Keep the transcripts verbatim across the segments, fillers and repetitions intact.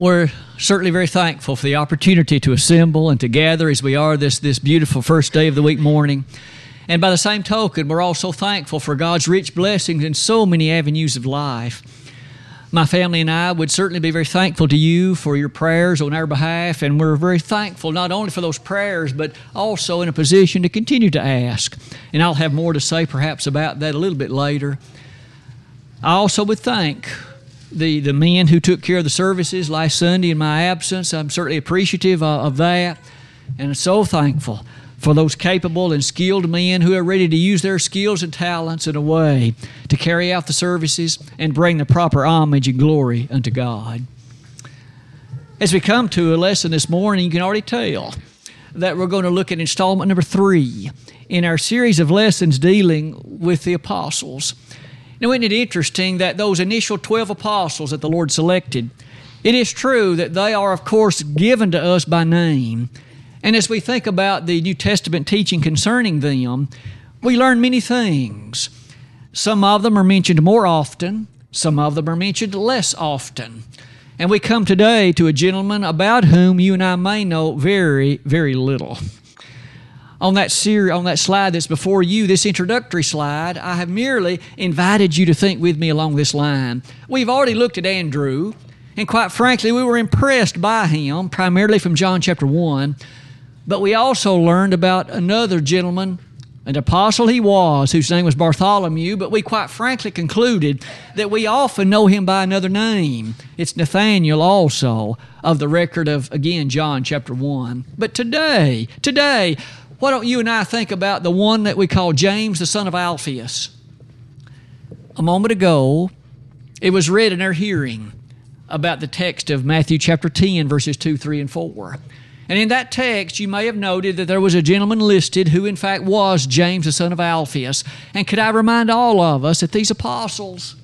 We're certainly very thankful for the opportunity to assemble and to gather as we are this, this beautiful first day of the week morning. And by the same token, we're also thankful for God's rich blessings in so many avenues of life. My family and I would certainly be very thankful to you for your prayers on our behalf, and we're very thankful not only for those prayers, but also in a position to continue to ask. And I'll have more to say perhaps about that a little bit later. I also would thank the, the men who took care of the services last Sunday in my absence. I'm certainly appreciative of, of that, and so thankful for those capable and skilled men who are ready to use their skills and talents in a way to carry out the services and bring the proper homage and glory unto God. As we come to a lesson this morning, you can already tell that we're going to look at installment number three in our series of lessons dealing with the apostles. Now, isn't it interesting that those initial twelve apostles that the Lord selected, it is true that they are, of course, given to us by name. And as we think about the New Testament teaching concerning them, we learn many things. Some of them are mentioned more often. Some of them are mentioned less often. And we come today to a gentleman about whom you and I may know very, very little. On that ser- on that slide that's before you, this introductory slide, I have merely invited you to think with me along this line. We've already looked at Andrew, and quite frankly, we were impressed by him, primarily from John chapter one. But we also learned about another gentleman, an apostle he was, whose name was Bartholomew, but we quite frankly concluded that we often know him by another name. It's Nathaniel also, of the record of, again, John chapter one. But today, today, why don't you and I think about the one that we call James, the son of Alphaeus? A moment ago, it was read in our hearing about the text of Matthew chapter ten, verses two, three, and four. And in that text, you may have noted that there was a gentleman listed who, in fact, was James, the son of Alphaeus. And could I remind all of us that these apostles,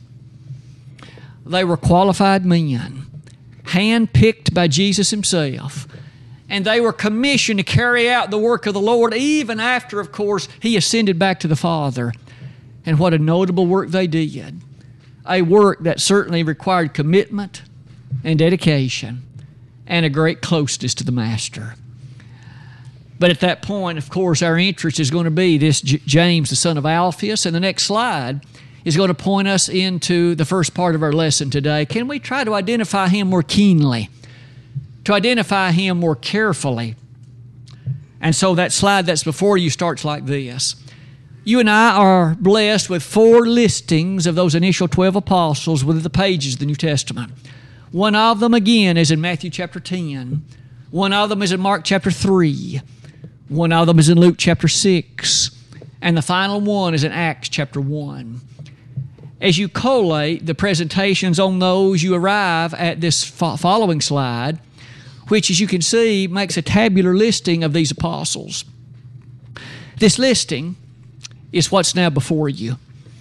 they were qualified men, handpicked by Jesus himself. And they were commissioned to carry out the work of the Lord even after, of course, he ascended back to the Father. And what a notable work they did. A work that certainly required commitment and dedication and a great closeness to the Master. But at that point, of course, our interest is going to be this J- James, the son of Alphaeus. And the next slide is going to point us into the first part of our lesson today. Can we try to identify him more keenly? To identify him more carefully? And so that slide that's before you starts like this. You and I are blessed with four listings of those initial twelve apostles within the pages of the New Testament. One of them, again, is in Matthew chapter ten. One of them is in Mark chapter three. One of them is in Luke chapter six. And the final one is in Acts chapter one. As you collate the presentations on those, you arrive at this fo- following slide, which, as you can see, makes a tabular listing of these apostles. This listing is what's now before you.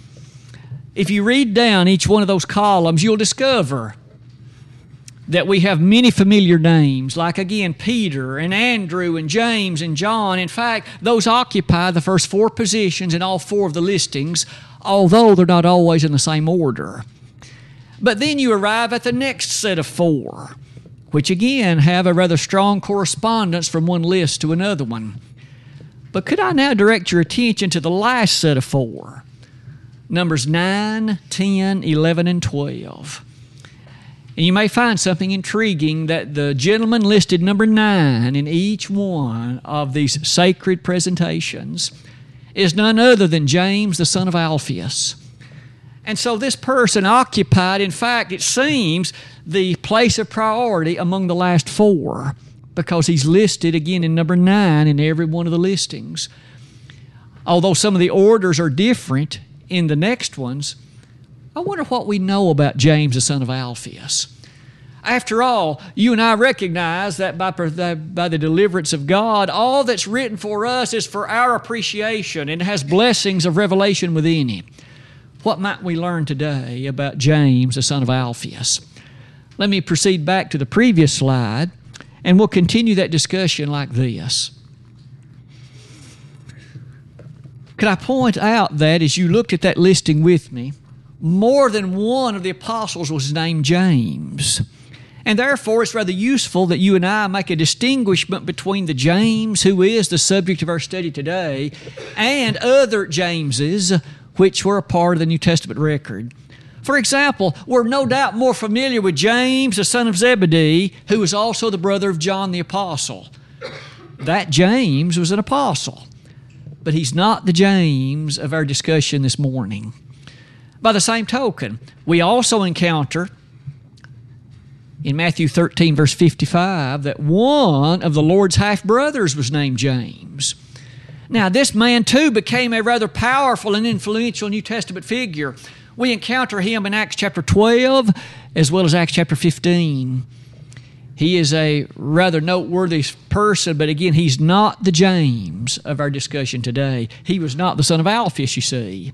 If you read down each one of those columns, you'll discover that we have many familiar names, like, again, Peter and Andrew and James and John. In fact, those occupy the first four positions in all four of the listings, although they're not always in the same order. But then you arrive at the next set of four, which again have a rather strong correspondence from one list to another one. But could I now direct your attention to the last set of four, numbers nine, ten, eleven, and twelve. And you may find something intriguing that the gentleman listed number nine in each one of these sacred presentations is none other than James, the son of Alphaeus. And so this person occupied, in fact, it seems, the place of priority among the last four, because he's listed again in number nine in every one of the listings. Although some of the orders are different in the next ones, I wonder what we know about James, the son of Alphaeus. After all, you and I recognize that by, by the deliverance of God, all that's written for us is for our appreciation and has blessings of revelation within it. What might we learn today about James, the son of Alphaeus? Let me proceed back to the previous slide, and we'll continue that discussion like this. Could I point out that as you looked at that listing with me, more than one of the apostles was named James. And therefore, it's rather useful that you and I make a distinguishment between the James, who is the subject of our study today, and other Jameses, which were a part of the New Testament record. For example, we're no doubt more familiar with James, the son of Zebedee, who was also the brother of John the Apostle. That James was an apostle, but he's not the James of our discussion this morning. By the same token, we also encounter in Matthew thirteen, verse fifty-five, that one of the Lord's half-brothers was named James. Now, this man, too, became a rather powerful and influential New Testament figure. We encounter him in Acts chapter twelve as well as Acts chapter fifteen. He is a rather noteworthy person, but again, he's not the James of our discussion today. He was not the son of Alphaeus, you see.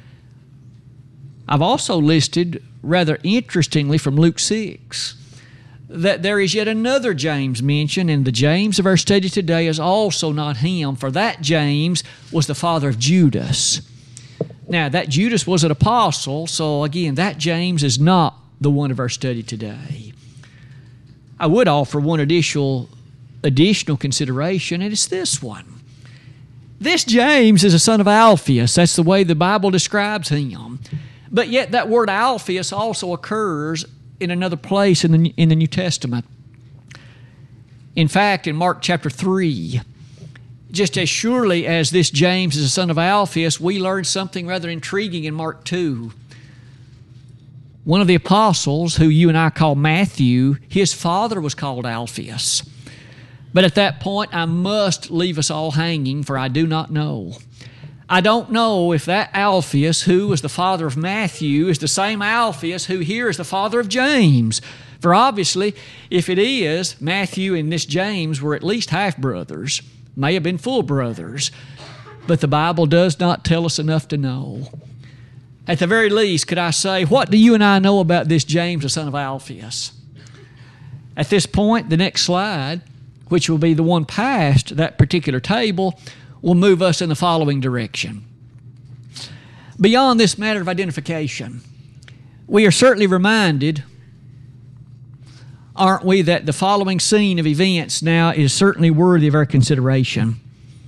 I've also listed, rather interestingly, from Luke six, that there is yet another James mentioned, and the James of our study today is also not him, for that James was the father of Judas. Now, that Judas was an apostle, so again, that James is not the one of our study today. I would offer one additional, additional consideration, and it's this one. This James is a son of Alphaeus. That's the way the Bible describes him. But yet that word Alphaeus also occurs in another place in the, in the New Testament. In fact, in Mark chapter three, just as surely as this James is a son of Alphaeus, we learn something rather intriguing in Mark two. One of the apostles, who you and I call Matthew, his father was called Alphaeus. But at that point, I must leave us all hanging, for I do not know. I don't know if that Alphaeus, who was the father of Matthew, is the same Alphaeus who here is the father of James. For obviously, if it is, Matthew and this James were at least half-brothers, may have been full brothers, but the Bible does not tell us enough to know. At the very least, could I say, what do you and I know about this James, the son of Alphaeus? At this point, the next slide, which will be the one past that particular table, will move us in the following direction. Beyond this matter of identification, we are certainly reminded, aren't we, that the following scene of events now is certainly worthy of our consideration.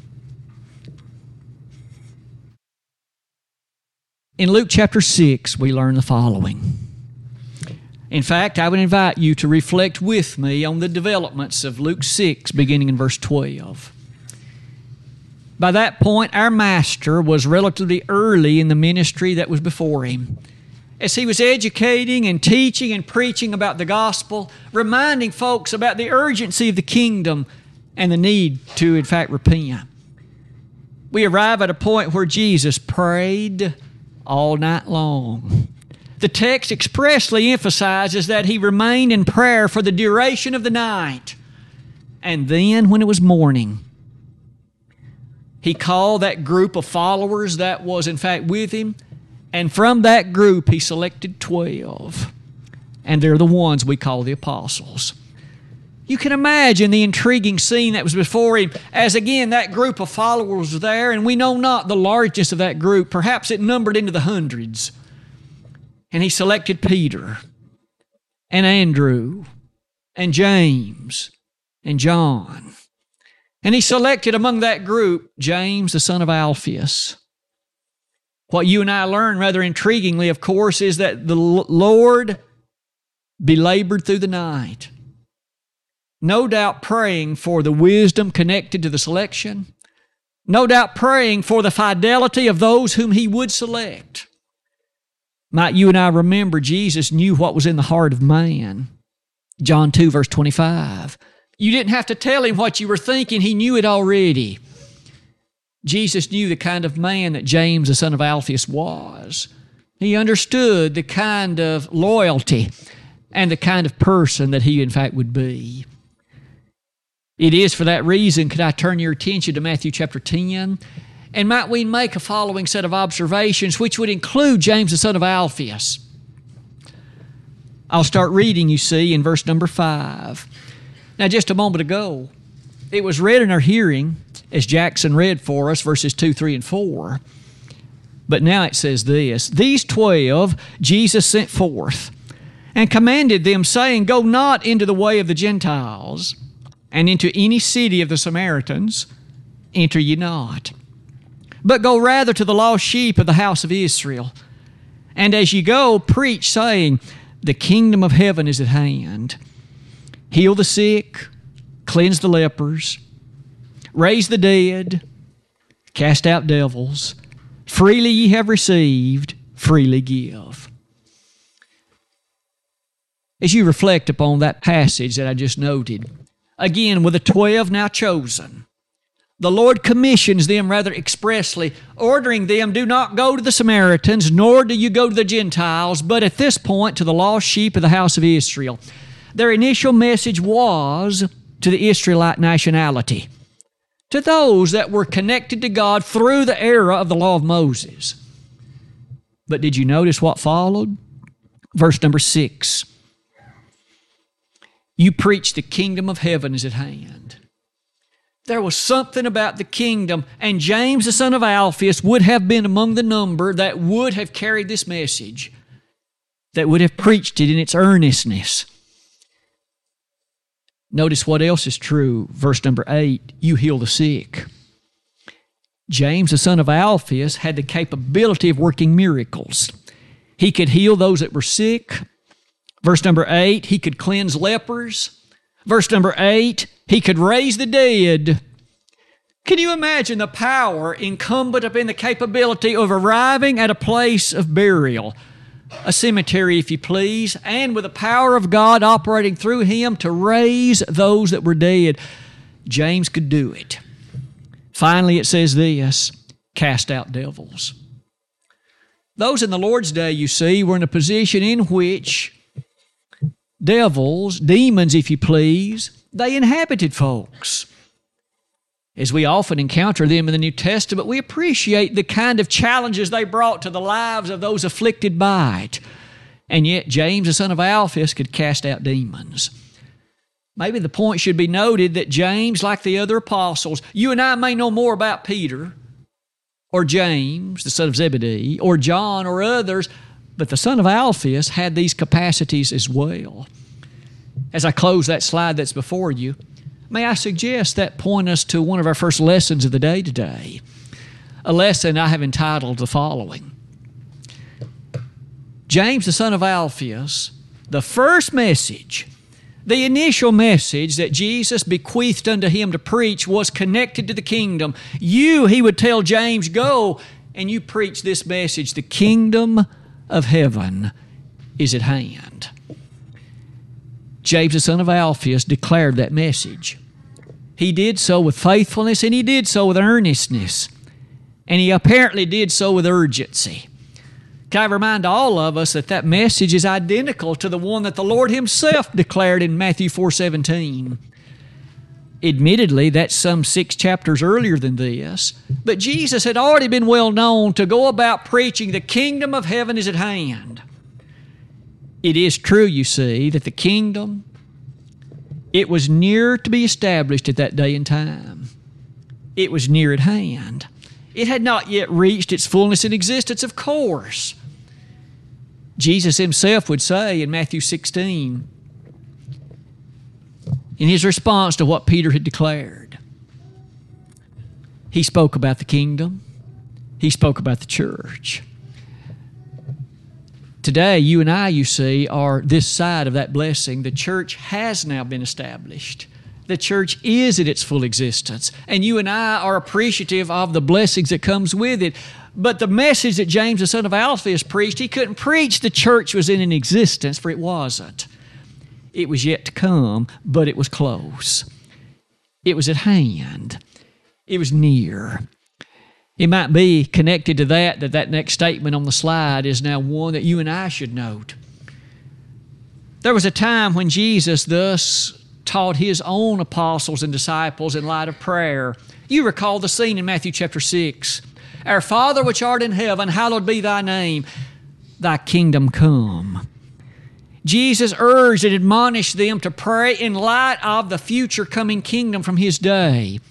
In Luke chapter six, we learn the following. In fact, I would invite you to reflect with me on the developments of Luke six, beginning in verse twelve. By that point, our Master was relatively early in the ministry that was before him. As he was educating and teaching and preaching about the gospel, reminding folks about the urgency of the kingdom and the need to, in fact, repent. We arrive at a point where Jesus prayed all night long. The text expressly emphasizes that he remained in prayer for the duration of the night. And then, when it was morning, he called that group of followers that was, in fact, with him, and from that group, he selected twelve. And they're the ones we call the apostles. You can imagine the intriguing scene that was before him as, again, that group of followers was there, and we know not the largeness of that group. Perhaps it numbered into the hundreds. And he selected Peter and Andrew and James and John. And he selected among that group James, the son of Alphaeus. What you and I learn rather intriguingly, of course, is that the Lord belabored through the night, no doubt praying for the wisdom connected to the selection, no doubt praying for the fidelity of those whom he would select. Might you and I remember Jesus knew what was in the heart of man. John two, verse twenty-five. You didn't have to tell him what you were thinking. He knew it already. Jesus knew the kind of man that James, the son of Alphaeus, was. He understood the kind of loyalty and the kind of person that he, in fact, would be. It is for that reason, could I turn your attention to Matthew chapter ten? And might we make a following set of observations, which would include James, the son of Alphaeus. I'll start reading, you see, in verse number five. Now, just a moment ago, it was read in our hearing, as Jackson read for us, verses two, three, and four. But now it says this, these twelve Jesus sent forth, and commanded them, saying, Go not into the way of the Gentiles, and into any city of the Samaritans enter ye not, but go rather to the lost sheep of the house of Israel. And as ye go, preach, saying, The kingdom of heaven is at hand. Heal the sick, cleanse the lepers, raise the dead, cast out devils. Freely ye have received, freely give. As you reflect upon that passage that I just noted, again, with the twelve now chosen, the Lord commissions them rather expressly, ordering them, do not go to the Samaritans, nor do you go to the Gentiles, but at this point to the lost sheep of the house of Israel. Their initial message was to the Israelite nationality, to those that were connected to God through the era of the law of Moses. But did you notice what followed? Verse number six. You preach the kingdom of heaven is at hand. There was something about the kingdom, and James, the son of Alphaeus, would have been among the number that would have carried this message, that would have preached it in its earnestness. Notice what else is true. Verse number eight, you heal the sick. James, the son of Alphaeus, had the capability of working miracles. He could heal those that were sick. Verse number eight, he could cleanse lepers. Verse number eight, he could raise the dead. Can you imagine the power incumbent upon the capability of arriving at a place of burial, a cemetery, if you please, and with the power of God operating through him to raise those that were dead? James could do it. Finally, it says this, cast out devils. Those in the Lord's day, you see, were in a position in which devils, demons, if you please, they inhabited folks. As we often encounter them in the New Testament, we appreciate the kind of challenges they brought to the lives of those afflicted by it. And yet, James, the son of Alphaeus, could cast out demons. Maybe the point should be noted that James, like the other apostles, you and I may know more about Peter or James, the son of Zebedee, or John or others, but the son of Alphaeus had these capacities as well. As I close that slide that's before you, may I suggest that point us to one of our first lessons of the day today, a lesson I have entitled the following. James, the son of Alphaeus, the first message, the initial message that Jesus bequeathed unto him to preach was connected to the kingdom. You, he would tell James, go and you preach this message, the kingdom of heaven is at hand. James, the son of Alphaeus, declared that message. He did so with faithfulness, and he did so with earnestness, and he apparently did so with urgency. Can I remind all of us that that message is identical to the one that the Lord himself declared in Matthew four seventeen. Admittedly, that's some six chapters earlier than this, but Jesus had already been well known to go about preaching the kingdom of heaven is at hand. It is true, you see, that the kingdom, it was near to be established at that day and time. It was near at hand. It had not yet reached its fullness in existence, of course. Jesus himself would say in Matthew sixteen, in his response to what Peter had declared, he spoke about the kingdom. He spoke about the church. Today, you and I, you see, are this side of that blessing. The church has now been established. The church is in its full existence. And you and I are appreciative of the blessings that comes with it. But the message that James, the son of Alphaeus, preached, he couldn't preach the church was in an existence, for it wasn't. It was yet to come, but it was close. It was at hand. It was near. It might be connected to that, that that next statement on the slide is now one that you and I should note. There was a time when Jesus thus taught his own apostles and disciples in light of prayer. You recall the scene in Matthew chapter six. Our Father which art in heaven, hallowed be thy name. Thy kingdom come. Jesus urged and admonished them to pray in light of the future coming kingdom from his day.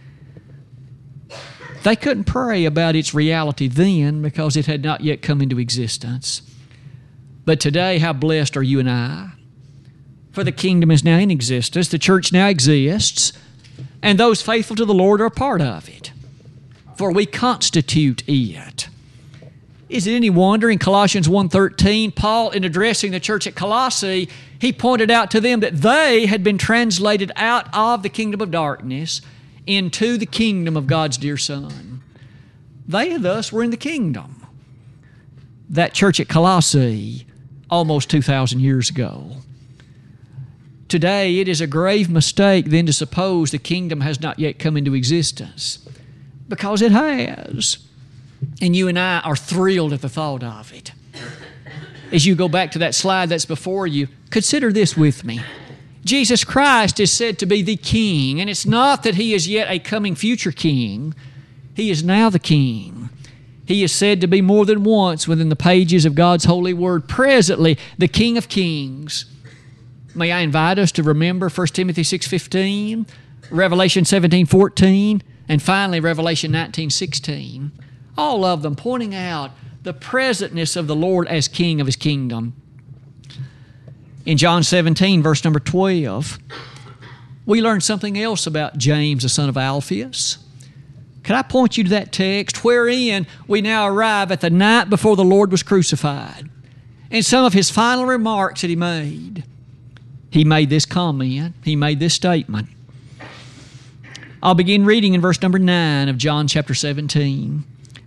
They couldn't pray about its reality then because it had not yet come into existence. But today, how blessed are you and I? For the kingdom is now in existence, the church now exists, and those faithful to the Lord are a part of it. For we constitute it. Is it any wonder in Colossians one thirteen, Paul, in addressing the church at Colossae, he pointed out to them that they had been translated out of the kingdom of darkness into the kingdom of God's dear Son. They thus were in the kingdom. That church at Colossae, almost two thousand years ago. Today, it is a grave mistake then to suppose the kingdom has not yet come into existence, because it has. And you and I are thrilled at the thought of it. As you go back to that slide that's before you, consider this with me. Jesus Christ is said to be the King, and it's not that He is yet a coming future King. He is now the King. He is said to be more than once within the pages of God's holy word, presently the King of Kings. May I invite us to remember First Timothy six fifteen, Revelation seventeen fourteen, and finally Revelation nineteen sixteen. All of them pointing out the presentness of the Lord as King of His kingdom. In John seventeen, verse number twelve, we learn something else about James, the son of Alphaeus. Can I point you to that text wherein we now arrive at the night before the Lord was crucified? And some of His final remarks that He made. He made this comment. He made this statement. I'll begin reading in verse number nine of John chapter seventeen.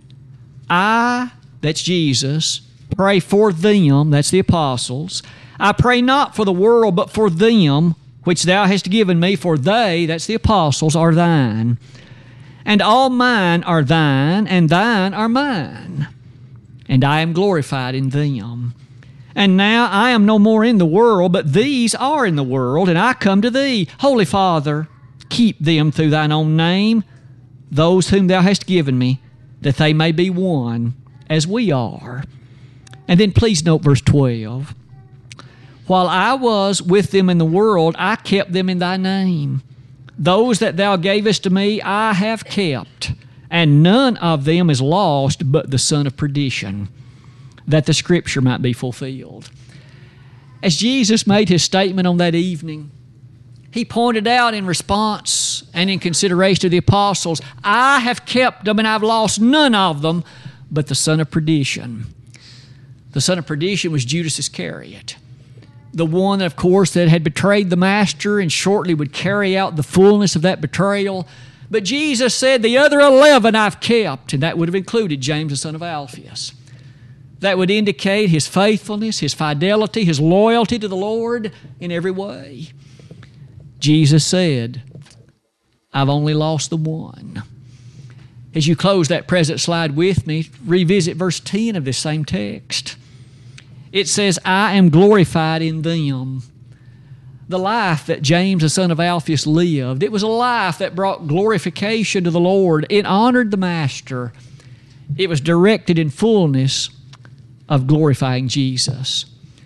I, that's Jesus, pray for them, that's the apostles. I pray not for the world, but for them which Thou hast given me, for they, that's the apostles, are Thine. And all mine are Thine, and Thine are mine. And I am glorified in them. And now I am no more in the world, but these are in the world, and I come to Thee. Holy Father, keep them through Thine own name, those whom Thou hast given me, that they may be one as we are. And then please note verse twelve. While I was with them in the world, I kept them in Thy name. Those that Thou gavest to me, I have kept, and none of them is lost but the son of perdition, that the Scripture might be fulfilled. As Jesus made His statement on that evening, He pointed out in response and in consideration of the apostles, I have kept them and I've lost none of them but the son of perdition. The son of perdition was Judas Iscariot, the one, of course, that had betrayed the Master and shortly would carry out the fullness of that betrayal. But Jesus said, the other eleven I've kept, and that would have included James, the son of Alphaeus. That would indicate his faithfulness, his fidelity, his loyalty to the Lord in every way. Jesus said, I've only lost the one. As you close that present slide with me, revisit verse ten of this same text. It says, I am glorified in them. The life that James, the son of Alphaeus, lived, it was a life that brought glorification to the Lord. It honored the Master. It was directed in fullness of glorifying Jesus.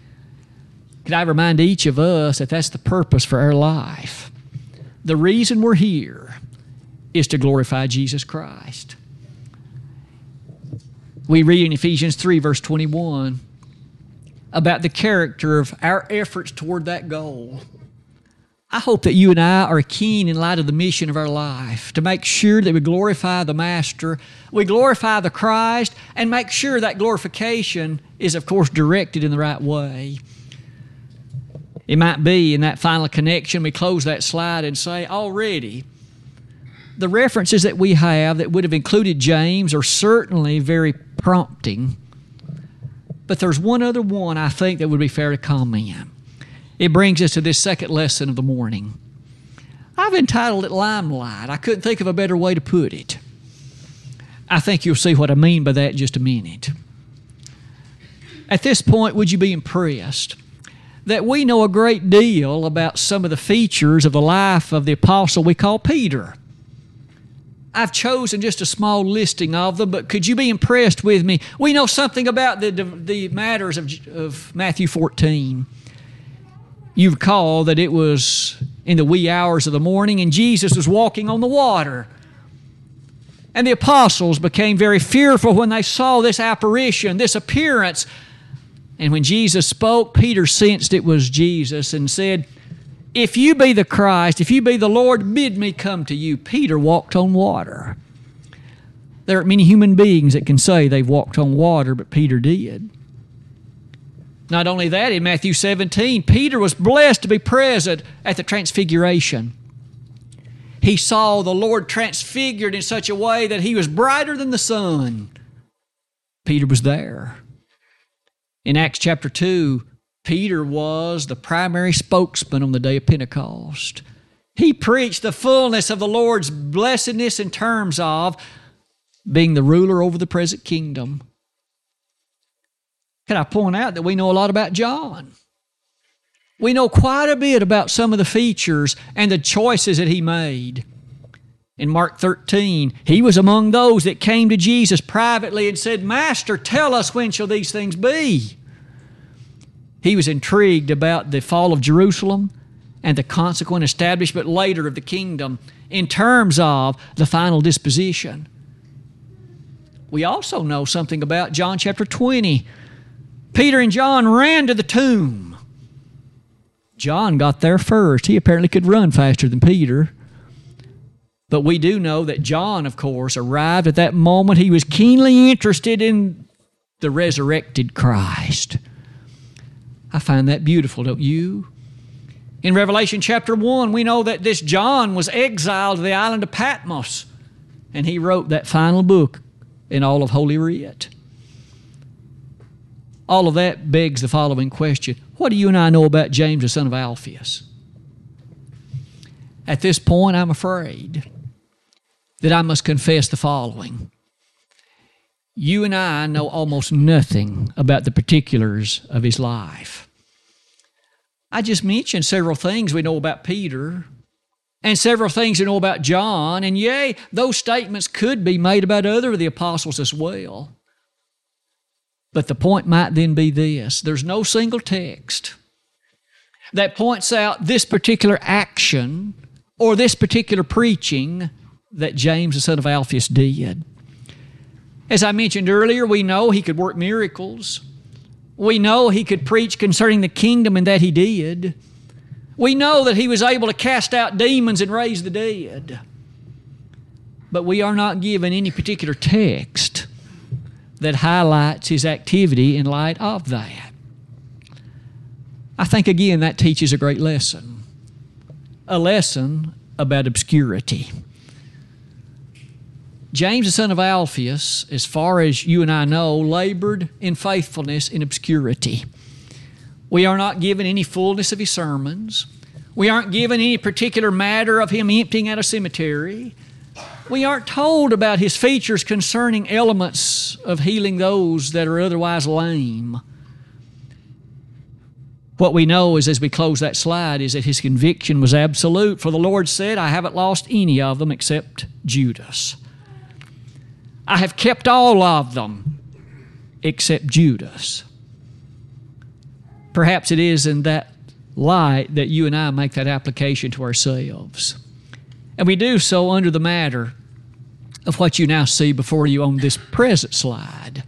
Can I remind each of us that that's the purpose for our life? The reason we're here is to glorify Jesus Christ. We read in Ephesians three, verse twenty-one, about the character of our efforts toward that goal. I hope that you and I are keen in light of the mission of our life to make sure that we glorify the Master, we glorify the Christ, and make sure that glorification is, of course, directed in the right way. It might be in that final connection, we close that slide and say, already, the references that we have that would have included James are certainly very prompting. But there's one other one I think that would be fair to comment. It brings us to this second lesson of the morning. I've entitled it Limelight. I couldn't think of a better way to put it. I think you'll see what I mean by that in just a minute. At this point, would you be impressed that we know a great deal about some of the features of the life of the apostle we call Peter? I've chosen just a small listing of them, but could you be impressed with me? We know something about the, the matters of, of Matthew fourteen. You recall that it was in the wee hours of the morning and Jesus was walking on the water. And the apostles became very fearful when they saw this apparition, this appearance. And when Jesus spoke, Peter sensed it was Jesus and said, "If you be the Christ, if you be the Lord, bid me come to you." Peter walked on water. There aren't many human beings that can say they've walked on water, but Peter did. Not only that, in Matthew seventeen, Peter was blessed to be present at the Transfiguration. He saw the Lord transfigured in such a way that he was brighter than the sun. Peter was there. In Acts chapter two, Peter was the primary spokesman on the day of Pentecost. He preached the fullness of the Lord's blessedness in terms of being the ruler over the present kingdom. Can I point out that we know a lot about John? We know quite a bit about some of the features and the choices that he made. In Mark thirteen, he was among those that came to Jesus privately and said, "Master, tell us, when shall these things be?" He was intrigued about the fall of Jerusalem and the consequent establishment later of the kingdom in terms of the final disposition. We also know something about John chapter twenty. Peter and John ran to the tomb. John got there first. He apparently could run faster than Peter. But we do know that John, of course, arrived at that moment. He was keenly interested in the resurrected Christ. I find that beautiful, don't you? In Revelation chapter one, we know that this John was exiled to the island of Patmos, and he wrote that final book in all of Holy Writ. All of that begs the following question: what do you and I know about James, the son of Alphaeus? At this point, I'm afraid that I must confess the following. You and I know almost nothing about the particulars of his life. I just mentioned several things we know about Peter and several things we know about John, and yea, those statements could be made about other of the apostles as well. But the point might then be this: there's no single text that points out this particular action or this particular preaching that James, the son of Alphaeus, did. As I mentioned earlier, we know he could work miracles. We know he could preach concerning the kingdom, and that he did. We know that he was able to cast out demons and raise the dead. But we are not given any particular text that highlights his activity in light of that. I think, again, that teaches a great lesson. A lesson about obscurity. James, the son of Alphaeus, as far as you and I know, labored in faithfulness in obscurity. We are not given any fullness of his sermons. We aren't given any particular matter of him emptying out a cemetery. We aren't told about his features concerning elements of healing those that are otherwise lame. What we know is, as we close that slide, is that his conviction was absolute. For the Lord said, "I haven't lost any of them except Judas. I have kept all of them except Judas." Perhaps it is in that light that you and I make that application to ourselves. And we do so under the matter of what you now see before you on this present slide.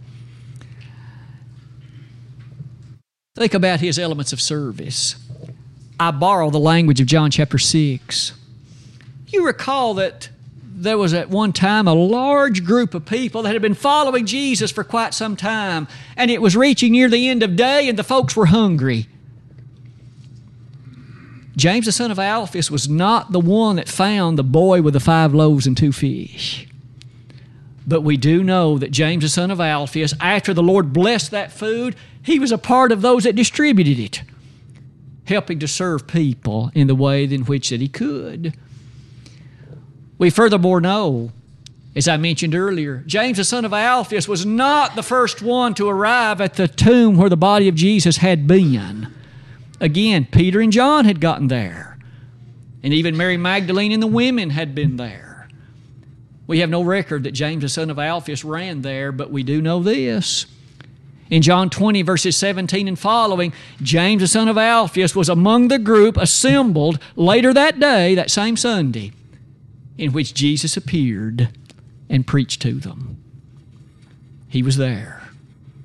Think about his elements of service. I borrow the language of John chapter six. You recall that there was at one time a large group of people that had been following Jesus for quite some time, and it was reaching near the end of day, and the folks were hungry. James, the son of Alphaeus, was not the one that found the boy with the five loaves and two fish. But we do know that James, the son of Alphaeus, after the Lord blessed that food, he was a part of those that distributed it, helping to serve people in the way in which that he could. We furthermore know, as I mentioned earlier, James, the son of Alphaeus, was not the first one to arrive at the tomb where the body of Jesus had been. Again, Peter and John had gotten there, and even Mary Magdalene and the women had been there. We have no record that James, the son of Alphaeus, ran there, but we do know this. In John twenty, verses seventeen and following, James, the son of Alphaeus, was among the group assembled later that day, that same Sunday, in which Jesus appeared and preached to them. He was there.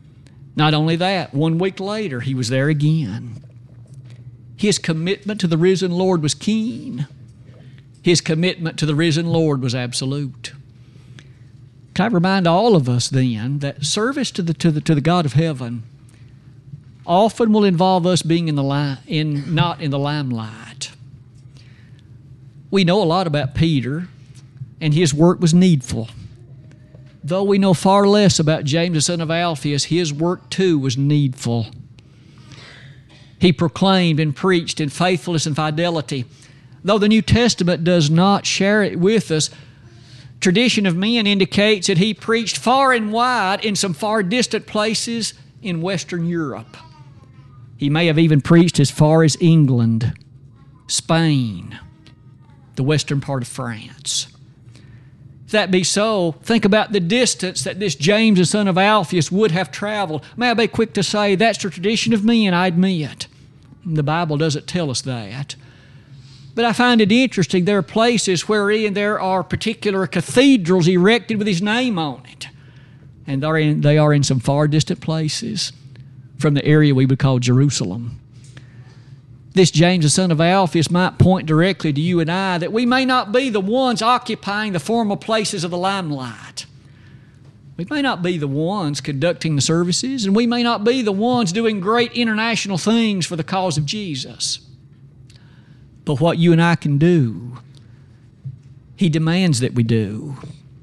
Not only that, one week later, he was there again. His commitment to the risen Lord was keen. His commitment to the risen Lord was absolute. Can I remind all of us then that service to the, to the, to the God of heaven often will involve us being in the li- in, not in the limelight. We know a lot about Peter, and his work was needful. Though we know far less about James the son of Alphaeus, his work too was needful. He proclaimed and preached in faithfulness and fidelity. Though the New Testament does not share it with us, tradition of men indicates that he preached far and wide in some far distant places in Western Europe. He may have even preached as far as England, Spain, the western part of France. If that be so, think about the distance that this James, the son of Alphaeus, would have traveled. May I be quick to say, that's the tradition of men, I admit. The Bible doesn't tell us that. But I find it interesting, there are places wherein there are particular cathedrals erected with his name on it. And they're in, they are in some far distant places from the area we would call Jerusalem. This James, the son of Alphaeus, might point directly to you and I that we may not be the ones occupying the formal places of the limelight. We may not be the ones conducting the services, and we may not be the ones doing great international things for the cause of Jesus. But what you and I can do, He demands that we do.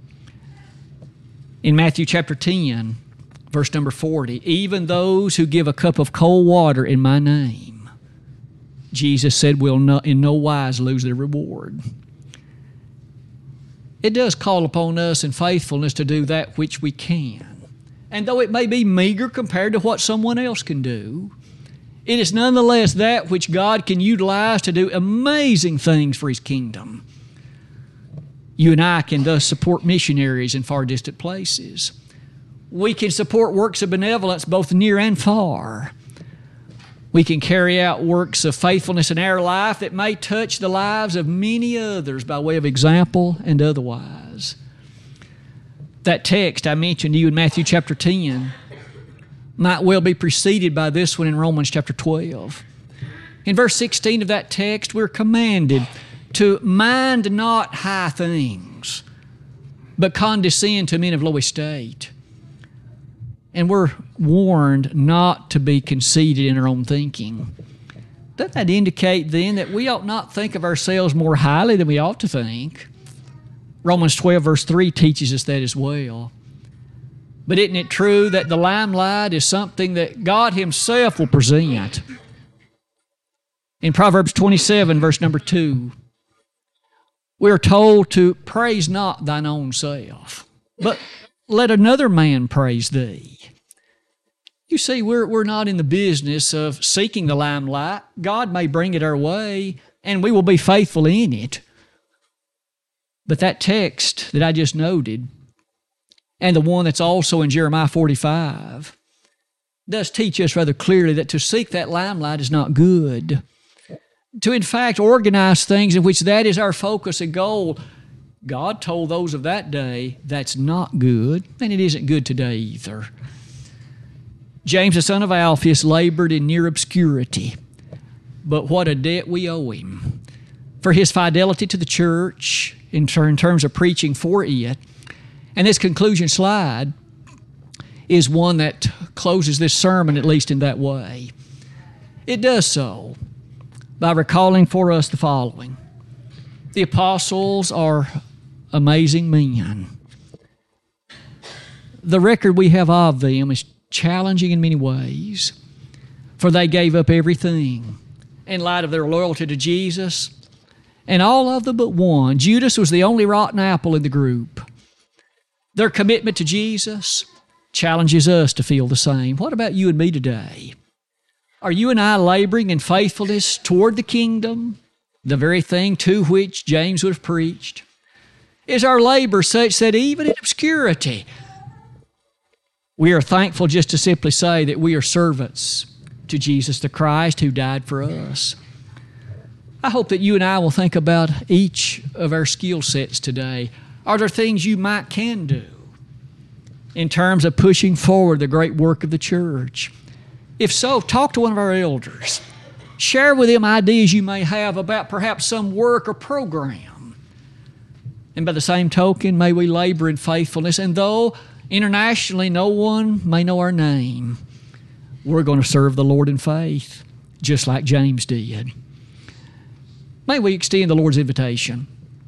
In Matthew chapter ten, verse number forty, even those who give a cup of cold water in my name, Jesus said, will not, in no wise lose their reward. It does call upon us in faithfulness to do that which we can. And though it may be meager compared to what someone else can do, it is nonetheless that which God can utilize to do amazing things for His kingdom. You and I can thus support missionaries in far distant places. We can support works of benevolence both near and far. We can carry out works of faithfulness in our life that may touch the lives of many others by way of example and otherwise. That text I mentioned to you in Matthew chapter ten might well be preceded by this one in Romans chapter twelve. In verse sixteen of that text, we're commanded to mind not high things, but condescend to men of low estate. And we're warned not to be conceited in our own thinking. Doesn't that indicate then that we ought not think of ourselves more highly than we ought to think? Romans twelve verse three teaches us that as well. But isn't it true that the limelight is something that God Himself will present? In Proverbs twenty-seven verse number two, we are told to praise not thine own self, but let another man praise thee. You see, we're, we're not in the business of seeking the limelight. God may bring it our way, and we will be faithful in it. But that text that I just noted, and the one that's also in Jeremiah forty-five, does teach us rather clearly that to seek that limelight is not good. To, in fact, organize things in which that is our focus and goal, God told those of that day that's not good, and it isn't good today either. James, the son of Alphaeus, labored in near obscurity, but what a debt we owe him for his fidelity to the church in terms of preaching for it. And this conclusion slide is one that closes this sermon, at least in that way. It does so by recalling for us the following. The apostles are amazing men. The record we have of them is challenging in many ways, for they gave up everything in light of their loyalty to Jesus, and all of them but one. Judas was the only rotten apple in the group. Their commitment to Jesus challenges us to feel the same. What about you and me today? Are you and I laboring in faithfulness toward the kingdom, the very thing to which James would have preached? Is our labor such that even in obscurity, we are thankful just to simply say that we are servants to Jesus the Christ who died for us? I hope that you and I will think about each of our skill sets today. Are there things you might can do in terms of pushing forward the great work of the church? If so, talk to one of our elders. Share with them ideas you may have about perhaps some work or program. And by the same token, may we labor in faithfulness. And though internationally no one may know our name, we're going to serve the Lord in faith, just like James did. May we extend the Lord's invitation.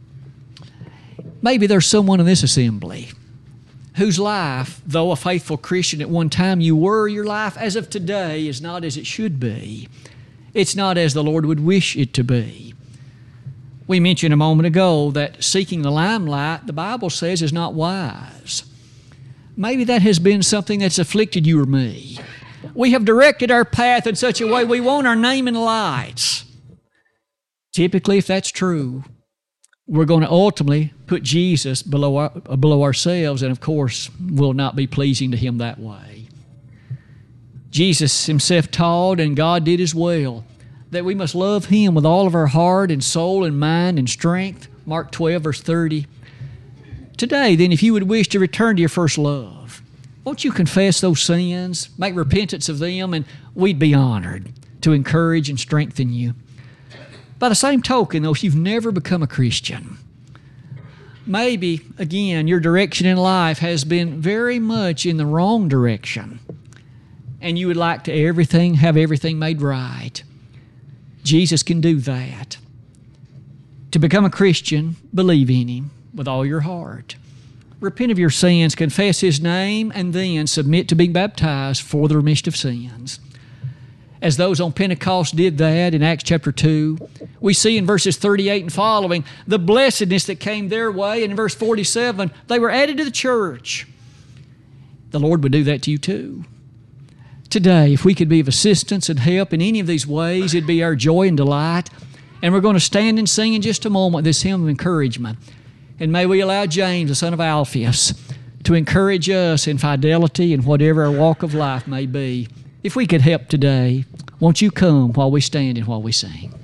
Maybe there's someone in this assembly whose life, though a faithful Christian at one time you were, your life as of today is not as it should be. It's not as the Lord would wish it to be. We mentioned a moment ago that seeking the limelight, the Bible says, is not wise. Maybe that has been something that's afflicted you or me. We have directed our path in such a way we want our name in lights. Typically, if that's true, we're going to ultimately put Jesus below, our, below ourselves, and of course, will not be pleasing to Him that way. Jesus Himself taught, and God did as well, that we must love Him with all of our heart and soul and mind and strength. Mark twelve, verse thirty. Today, then, if you would wish to return to your first love, won't you confess those sins, make repentance of them, and we'd be honored to encourage and strengthen you. By the same token, though, if you've never become a Christian, maybe, again, your direction in life has been very much in the wrong direction, and you would like to everything have everything made right. Jesus can do that. To become a Christian, believe in Him with all your heart. Repent of your sins, confess His name, and then submit to being baptized for the remission of sins. As those on Pentecost did that in Acts chapter two, we see in verses thirty-eight and following the blessedness that came their way, and in verse forty-seven, they were added to the church. The Lord would do that to you too. Today, if we could be of assistance and help in any of these ways, it'd be our joy and delight. And we're going to stand and sing in just a moment this hymn of encouragement. And may we allow James, the son of Alphaeus, to encourage us in fidelity in whatever our walk of life may be. If we could help today, won't you come while we stand and while we sing?